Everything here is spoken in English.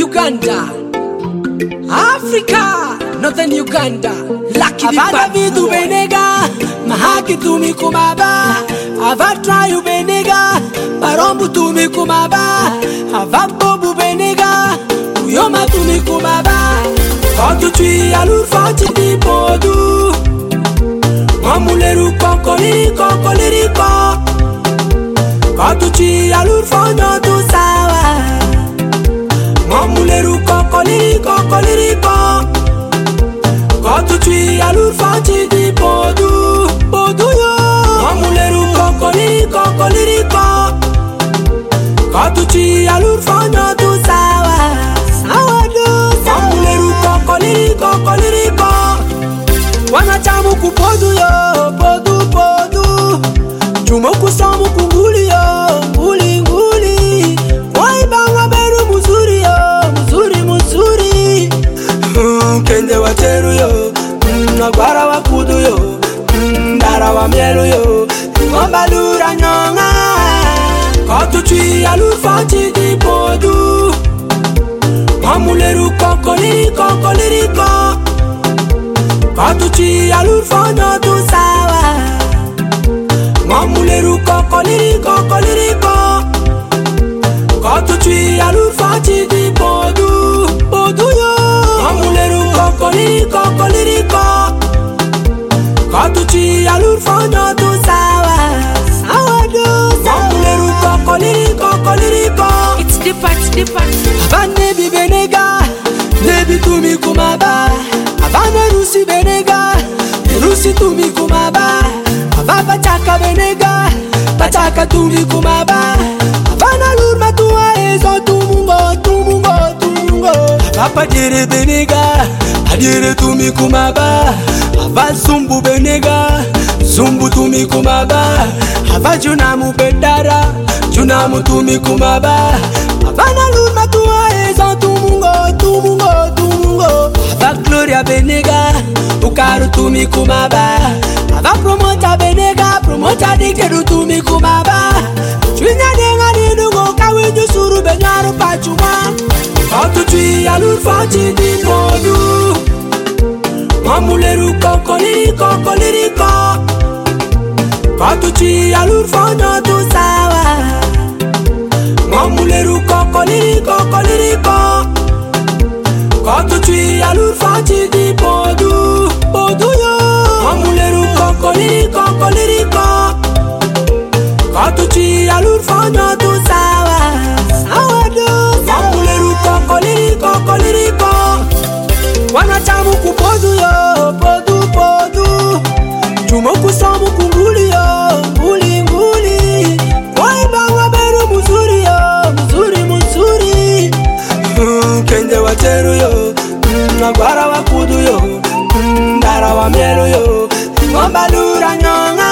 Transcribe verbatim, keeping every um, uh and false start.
Uganda, Africa, Northern Uganda, Lucky Avada vidu benega, mahaki tumi kumaba, avatra yu benega, barombu tumi kumaba, avabobu benega, uyoma tumi kumaba, kotu tui alur fati di podu, mamuleru kokoliri kokoliri ko, kotu tui alur fonyo tu sawa. Mamuleru kokoliri kokoliri ko, kotu tui alur fati di podu, podu yo. Mamuleru kokoliri kokoliri ko, kotu tui alur fonyo tu sawa, sawa do. Mamuleru kokoliri kokoliri ko, wana chamu ku podu yo, podu podu. Chumo ku samu ku nguli yo, nguli nguli. Wai banga beru muzuri yo, muzuri muzuri. Mm, kende wateru yo, mm, nagwara wakudu yo, mm, dara wa mielu yo, ngomba lura nyonga. Kotu tui alur fati di podu, mamuleru kokoliri kokoliri ko, kotu tui alur fonyo tu sawa. Mamuleru kokoliri kokoliri ko, kotu tui alur fati di podu, podu yo. Mamuleru kokoliri kokoliri ko, kotu tui alur fonyo tu sawa, sawa do. Mamuleru kokoliri kokoliri ko, It's deeper, it's deeper. avane bi benega, nebi tumi kumaba, avane rusi benega, rusi tumi kumaba, avava chaka benega, bachaka tumi kumaba, avana lurma tuwa ezo tumungo, tumungo, tumungo. Avapa jere benega, adire tumi kumaba, ava zumbu benega, zumbu tumi kumaba, ava junamu bedara, junamu tumi kumaba, avana lurma tuwa ezo tumungo, tumungo, tumungo. Ava gloria benega, ukaru tumi kumaba, ava promota benega, promota dikeru tumi kumaba. Chwinya denga dinungo kawinju suru benyaru pachuma. Kotu tui alur fati di podu, mamuleru kokoliri kokoliri ko, kotu tui alur fonyo tu sawa. Mamuleru kokoliri kokoliri ko, kotu tui alur fati di podu, podu yo. Mamuleru kokoliri kokoliri ko, kotu tui alur fonyo tu sawa, sawa do. Mamuleru kokoliri kokoliri ko, wana chamu ku podu yo, podu podu. Chumo ku samu ku nguli yo, nguli nguli. Wai banga beru muzuri yo, muzuri muzuri. Mm, kende wateru yo, mm, nagwara wakudu yo, mm, dara wa mielu yo, ngomba lura nyonga.